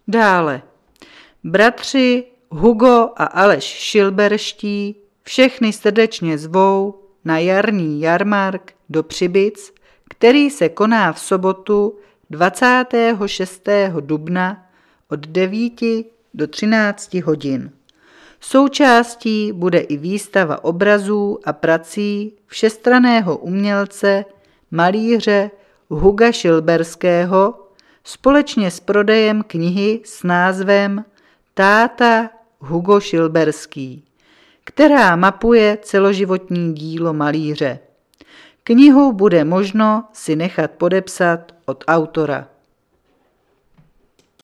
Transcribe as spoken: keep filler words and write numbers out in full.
Dále. Bratři Hugo a Aleš Šilberští všechny srdečně zvou na jarní jarmark do Přibyc, který se koná v sobotu dvacátého šestého dubna od devíti do třinácti hodin. Součástí bude i výstava obrazů a prací všestranného umělce, malíře Huga Šilberského společně s prodejem knihy s názvem Táta Hugo Šilberský, která mapuje celoživotní dílo malíře. Knihu bude možno si nechat podepsat od autora.